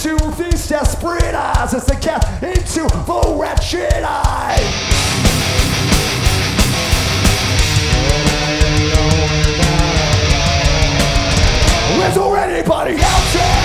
into these desperate eyes as they cast into the wretched eye. Is there anybody out there?